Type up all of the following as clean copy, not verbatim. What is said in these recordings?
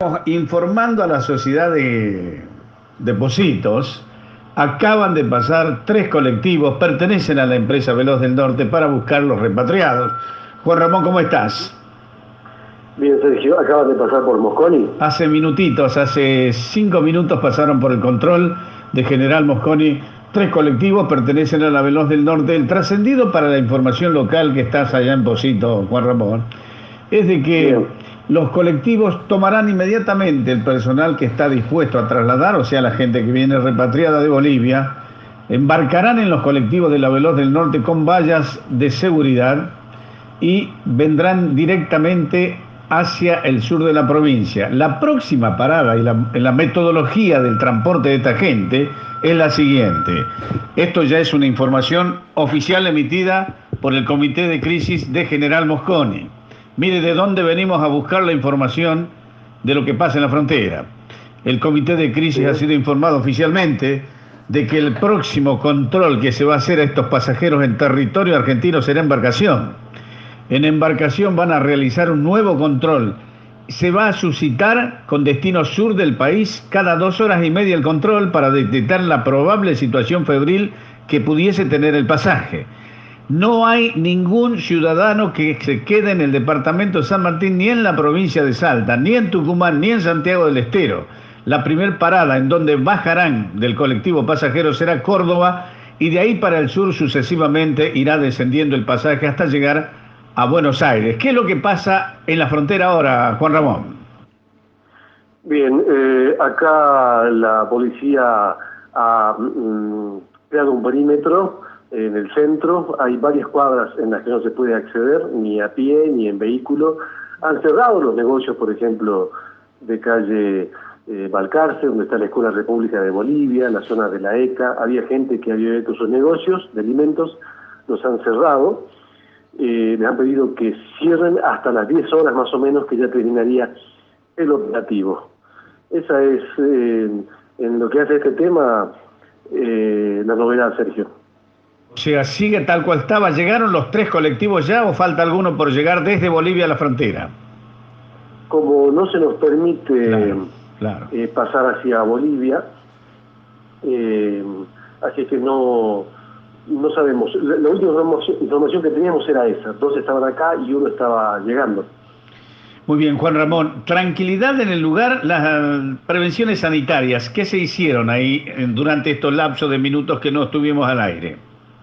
Informando a la sociedad de depósitos, acaban de pasar 3 colectivos, pertenecen a la empresa Veloz del Norte para buscar los repatriados. Juan Ramón, ¿cómo estás? Bien, Sergio, acabas de pasar por Mosconi. Hace minutitos, hace 5 minutos pasaron por el control de General Mosconi. 3 colectivos pertenecen a la Veloz del Norte. El trascendido para la información local que estás allá en Pocito, Juan Ramón, es de que Bien. los colectivos tomarán inmediatamente el personal que está dispuesto a trasladar, o sea, la gente que viene repatriada de Bolivia, embarcarán en los colectivos de la Veloz del Norte con vallas de seguridad y vendrán directamente hacia el sur de la provincia. La próxima parada y la metodología del transporte de esta gente es la siguiente. Esto ya es una información oficial emitida por el Comité de Crisis de General Mosconi. Mire de dónde venimos a buscar la información de lo que pasa en la frontera. El Comité de Crisis ha sido informado oficialmente de que el próximo control que se va a hacer a estos pasajeros en territorio argentino será embarcación. En embarcación van a realizar un nuevo control. Se va a suscitar con destino sur del país cada 2 horas y media el control para detectar la probable situación febril que pudiese tener el pasaje. No hay ningún ciudadano que se quede en el departamento de San Martín, ni en la provincia de Salta, ni en Tucumán, ni en Santiago del Estero. La primer parada en donde bajarán del colectivo pasajero será Córdoba, y de ahí para el sur sucesivamente irá descendiendo el pasaje hasta llegar a Buenos Aires. ¿Qué es lo que pasa en la frontera ahora, Juan Ramón? Bien, acá la policía ha creado un perímetro en el centro. Hay varias cuadras en las que no se puede acceder, ni a pie, ni en vehículo. Han cerrado los negocios, por ejemplo, de calle Balcarce, donde está la Escuela República de Bolivia, la zona de la ECA. Había gente que había hecho sus negocios de alimentos, los han cerrado. Les han pedido que cierren hasta las 10 horas más o menos, que ya terminaría el operativo. Esa es, en lo que hace este tema, la novedad, Sergio. O sea, sigue tal cual estaba. ¿Llegaron los 3 colectivos ya o falta alguno por llegar desde Bolivia a la frontera? Como no se nos permite Claro. pasar hacia Bolivia, así que no sabemos. La última información que teníamos era esa. 2 estaban acá y 1 estaba llegando. Muy bien, Juan Ramón. Tranquilidad en el lugar, las prevenciones sanitarias, ¿qué se hicieron ahí durante estos lapsos de minutos que no estuvimos al aire?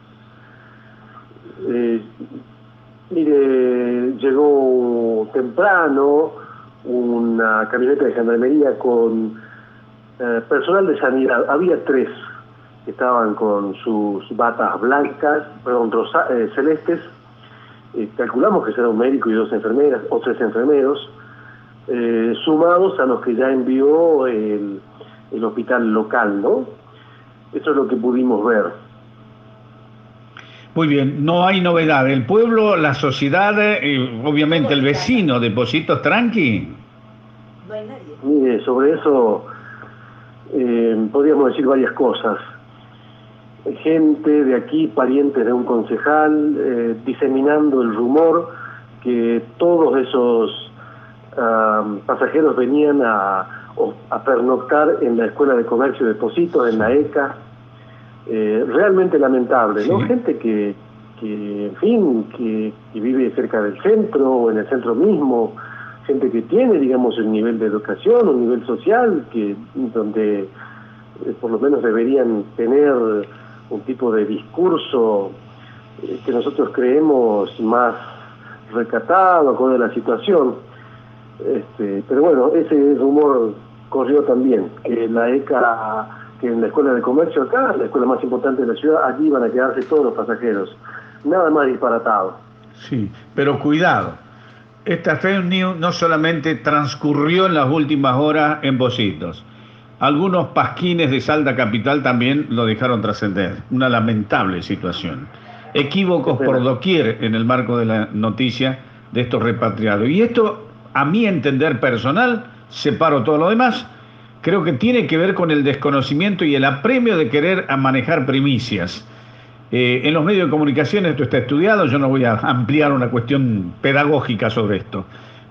Mire, llegó temprano una camioneta de gendarmería con personal de sanidad. Había 3 que estaban con sus batas blancas, celestes. Calculamos que será un médico y 2 enfermeras o 3 enfermeros, sumados a los que ya envió el hospital local, ¿no? Eso es lo que pudimos ver. Muy bien, no hay novedad. El pueblo, la sociedad, obviamente el vecino de Pocitos, tranqui. No hay nadie. Mire, sobre eso podríamos decir varias cosas. Gente de aquí, parientes de un concejal, diseminando el rumor que todos esos pasajeros venían a pernoctar en la Escuela de Comercio de Pocitos, en la ECA. Realmente lamentable, ¿no? Sí. Gente que en fin, que vive cerca del centro o en el centro mismo, gente que tiene, digamos, un nivel de educación, un nivel social, donde por lo menos deberían tener un tipo de discurso que nosotros creemos más recatado, acorde a la situación. Pero bueno, ese rumor corrió también, que la ECA, que en la Escuela de Comercio acá, la escuela más importante de la ciudad, allí van a quedarse todos los pasajeros. Nada más disparatado. Sí, pero cuidado. Esta fake news no solamente transcurrió en las últimas horas en Pocitos. Algunos pasquines de Salta Capital también lo dejaron trascender. Una lamentable situación. Equívocos por doquier en el marco de la noticia de estos repatriados. Y esto, a mi entender personal, separo todo lo demás, creo que tiene que ver con el desconocimiento y el apremio de querer manejar primicias. En los medios de comunicación esto está estudiado, yo no voy a ampliar una cuestión pedagógica sobre esto,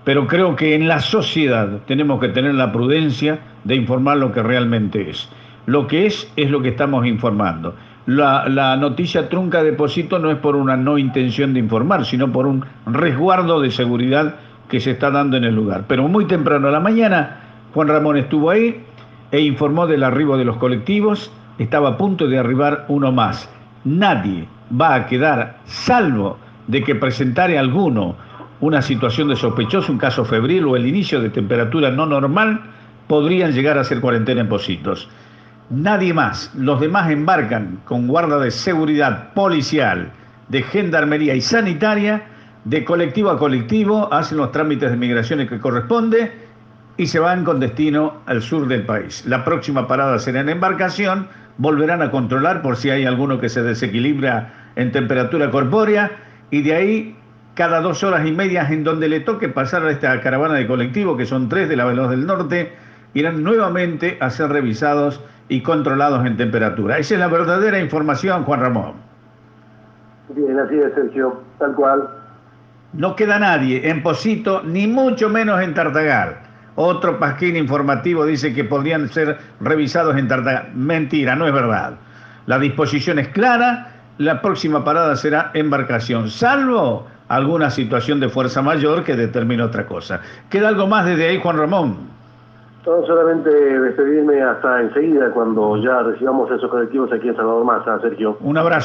pero creo que en la sociedad tenemos que tener la prudencia de informar lo que realmente es. Lo que es lo que estamos informando. La noticia trunca de Posito no es por una no intención de informar, sino por un resguardo de seguridad que se está dando en el lugar. Pero muy temprano a la mañana, Juan Ramón estuvo ahí e informó del arribo de los colectivos. Estaba a punto de arribar uno más. Nadie va a quedar, salvo de que presentare alguno una situación de sospechoso, un caso febril o el inicio de temperatura no normal, podrían llegar a hacer cuarentena en Positos. Nadie más. Los demás embarcan con guarda de seguridad policial, de gendarmería y sanitaria, de colectivo a colectivo, hacen los trámites de migraciones que corresponde y se van con destino al sur del país. La próxima parada será en embarcación, volverán a controlar por si hay alguno que se desequilibra en temperatura corpórea y de ahí cada 2 horas y media en donde le toque pasar a esta caravana de colectivo, que son 3 de la Veloz del Norte, irán nuevamente a ser revisados y controlados en temperatura. Esa es la verdadera información, Juan Ramón. Bien, así es, Sergio, tal cual. No queda nadie en Posito, ni mucho menos en Tartagal. Otro pasquín informativo dice que podrían ser revisados en Tartagal. Mentira, no es verdad. La disposición es clara, la próxima parada será embarcación, salvo alguna situación de fuerza mayor que determine otra cosa. ¿Queda algo más desde ahí, Juan Ramón? No, solamente despedirme hasta enseguida cuando ya recibamos esos colectivos aquí en Salvador Maza, Sergio. Un abrazo.